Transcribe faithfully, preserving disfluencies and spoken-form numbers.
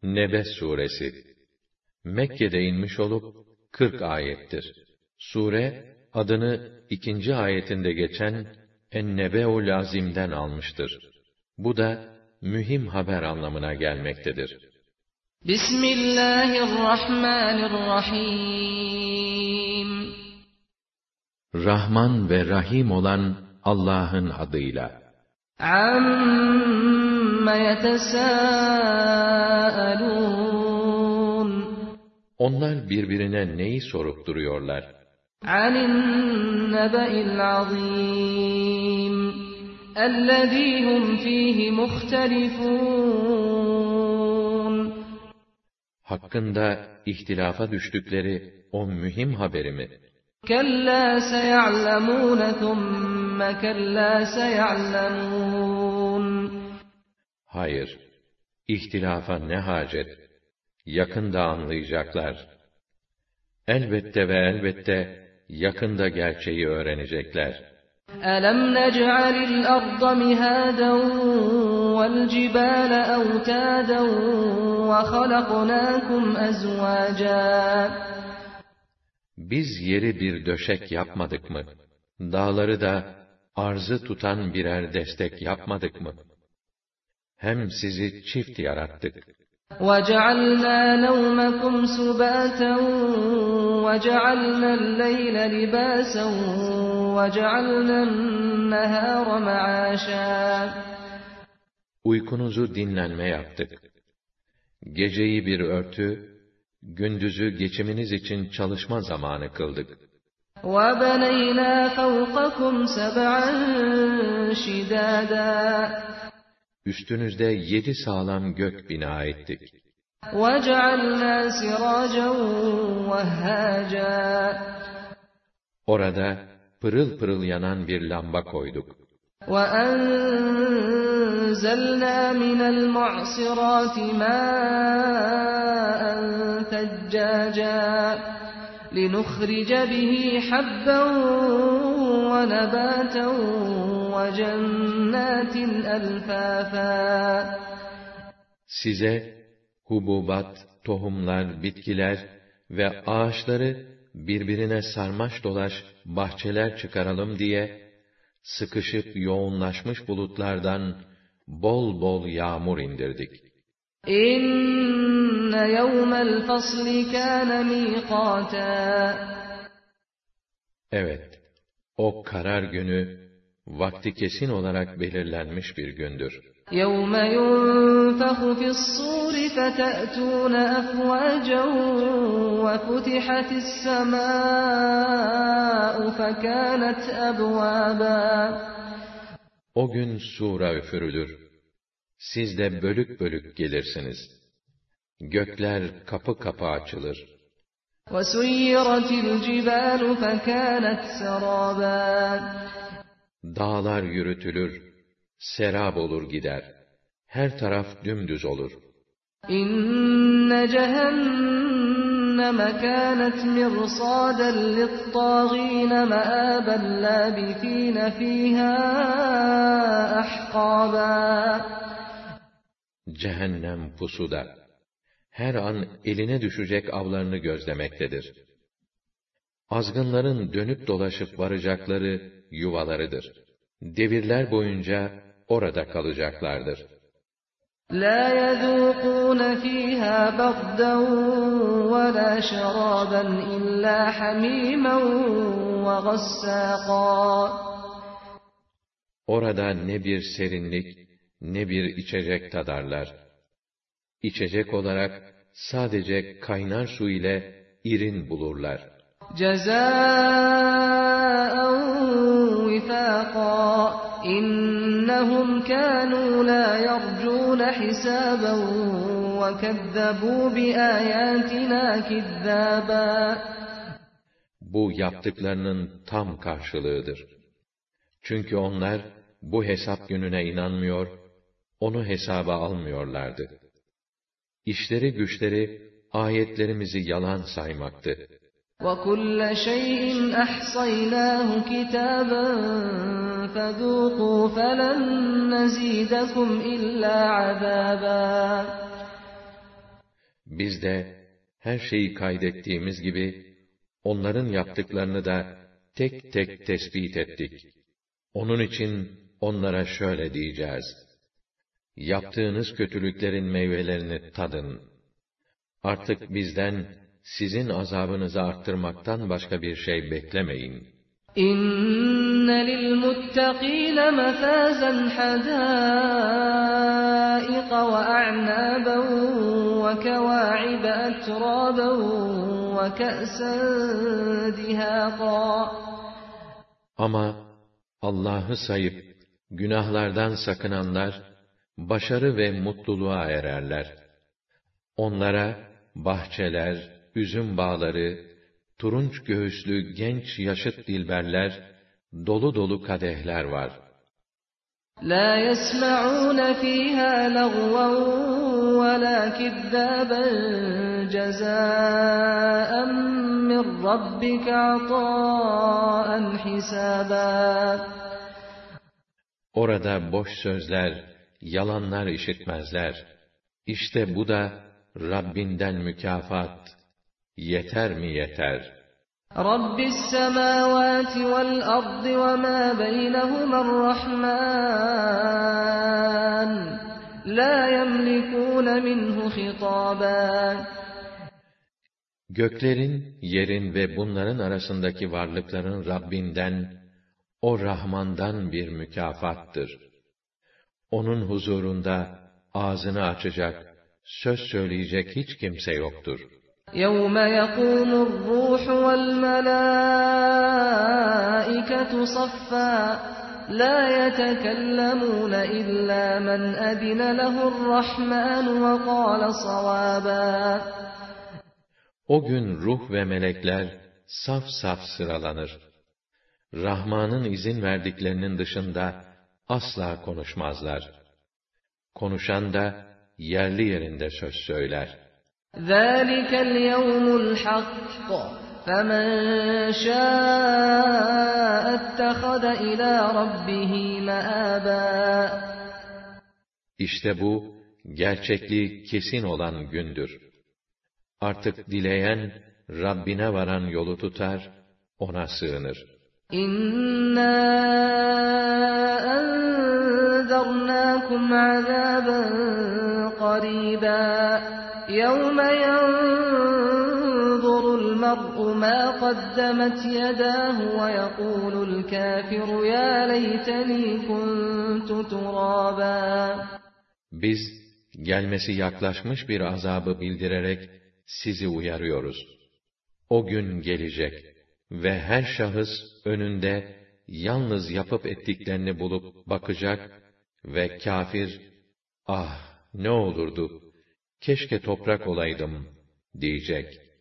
Nebe suresi Mekke'de inmiş olup kırk ayettir. Sure adını ikinci ayetinde geçen En-Nebe'ul Azim'den almıştır. Bu da mühim haber anlamına gelmektedir. Bismillahirrahmanirrahim. Rahman ve Rahim olan Allah'ın adıyla. Amma yetesâelûn. Onlar birbirine neyi sorup duruyorlar? Anin nebe'il azîm. Ellezî hum fîhî muhtelifûn. Hakkında ihtilafa düştükleri o mühim haberi mi? Kellâ seya'lemûne thumme kellâ seya'lemûn. Hayır, ihtilafa ne hacet? Yakında anlayacaklar. Elbette ve elbette yakında gerçeği öğrenecekler. Elem nec'alil arda mihâden vel cibâle evtâden ve halaknâkum ezvâcâ. Biz yeri bir döşek yapmadık mı? Dağları da arzı tutan birer destek yapmadık mı? Hem sizi çift yarattık. وَجَعَلْنَا نَوْمَكُمْ سُبَاتًا وَجَعَلْنَا اللَّيْلَ لِبَاسًا وَجَعَلْنَا النَّهَارَ مَعَاشًا. Uykunuzu dinlenme yaptık. Geceyi bir örtü, gündüzü geçiminiz için çalışma zamanı kıldık. وَبَنَيْنَا فَوْقَكُمْ سَبْعًا شِدَادًا. Üstünüzde yedi sağlam gök bina ettik. وَجَعَلْنَا سِرَاجًا وَهَّاجًا. Orada pırıl pırıl yanan bir lamba koyduk. وَأَنزَلْنَا مِنَ الْمُعْصِرَاتِ مَاءً ثَجَّاجًا لِنُخْرِجَ بِهِ حَبًّا وَنَبَاتًا وَجَنَّاتٍ أَلْفَافًا. Size hububat, tohumlar, bitkiler ve ağaçları birbirine sarmaş dolaş bahçeler çıkaralım diye sıkışıp yoğunlaşmış bulutlardan bol bol yağmur indirdik. İnne yevmel fasli kâne mîkâtâ. Evet, o karar günü vakti kesin olarak belirlenmiş bir gündür. يَوْمَ يُنْفَخُ فِي الصُّورِ فَتَأْتُونَ أَفْوَاجًا وَفُتِحَتِ السَّمَاءُ فَكَانَتْ أَبْوَابًا. O gün sura üfürülür. Siz de bölük bölük gelirsiniz. Gökler kapı kapı açılır. وَسُيِّرَتِ الْجِبَالُ فَكَانَتْ سَرَابًا. Dağlar yürütülür. Serab olur gider. Her taraf dümdüz olur. İnne cehenneme kânet mirsâden lit-tâgîne meâben lâbithîne fîhâ ahqâbâ. Cehennem pusuda. Her an eline düşecek avlarını gözlemektedir. Azgınların dönüp dolaşıp varacakları yuvalarıdır. Devirler boyunca orada kalacaklardır. لَا يَذُوقُونَ فِيهَا بَرْدًا وَلَا شَرَابًا إِلَّا حَمِيمًا وَغَسَّاقًا. Orada ne bir serinlik, ne bir içecek tadarlar. İçecek olarak sadece kaynar su ile irin bulurlar. جَزَاءً وِفَاقًا إِنَّهُمْ كَانُوا لَا يَرْجُونَ حِسَابًا وَكَذَّبُوا بِآيَاتِنَا كِذَّابًا. Bu yaptıklarının tam karşılığıdır. Çünkü onlar bu hesap gününe inanmıyor, onu hesaba almıyorlardı. İşleri güçleri ayetlerimizi yalan saymaktı. وَكُلَّ شَيْءٍ أَحْصَيْنَاهُ كِتَابًا فَذُوقُوا فَلَن نَّزِيدَكُمْ إِلَّا عَذَابًا. Biz de her şeyi kaydettiğimiz gibi, onların yaptıklarını da tek tek tespit ettik. Onun için onlara şöyle diyeceğiz: yaptığınız kötülüklerin meyvelerini tadın. Artık bizden sizin azabınızı arttırmaktan başka bir şey beklemeyin. İnne lil muttakîne mefâzen hadâiqa ve a'nâben ve kewâ'ibe etrâben ve ke'sen dihâqa. Ama Allah'ı sayıp günahlardan sakınanlar başarı ve mutluluğa ererler. Onlara bahçeler, üzüm bağları, turunç göğüslü genç yaşıt dilberler, dolu dolu kadehler var. لَا يَسْمَعُونَ فِيهَا لَغْوًا وَلَا كِذَّابًا جَزَاءً مِّن رَّبِّكَ عَطَاءً حِسَابًا. Orada boş sözler, yalanlar işitmezler. İşte bu da Rabbinden mükafat. Yeter mi yeter? Rabbis semâvâti vel ardı ve mâ beynehuma'r-Rahmân lâ yemlikûne minhu hitâbân. Göklerin, yerin ve bunların arasındaki varlıkların Rabbinden, o Rahman'dan bir mükafattır. Onun huzurunda ağzını açacak, söz söyleyecek hiç kimse yoktur. يَوْمَ يَقُومُ الرُّوحُ وَالْمَلَائِكَةُ صَفًّا لَا يَتَكَلَّمُونَ إِلَّا مَنْ أَذِنَ لَهُ الرَّحْمَنُ وَقَالَ صَوَابًا. O gün ruh ve melekler saf saf sıralanır. Rahman'ın izin verdiklerinin dışında asla konuşmazlar. Konuşan da yerli yerinde söz söyler. ذَٰلِكَ الْيَوْمُ الْحَقُّ فَمَنْ شَاءَ اتَّخَذَ إِلَى رَبِّهِ مَآبًا. İşte bu, gerçekliği kesin olan gündür. Artık dileyen, Rabbine varan yolu tutar, ona sığınır. İnna enzernakum azaben qariba yevme yanzurul mer'u ma qaddemet yedahu ve yekulul kafiru ya leyteni kuntu turaba. Biz gelmesi yaklaşmış bir azabı bildirerek sizi uyarıyoruz. O gün gelecek ve her şahıs önünde yalnız yapıp ettiklerini bulup bakacak ve kafir, ah ne olurdu, keşke toprak olaydım diyecek.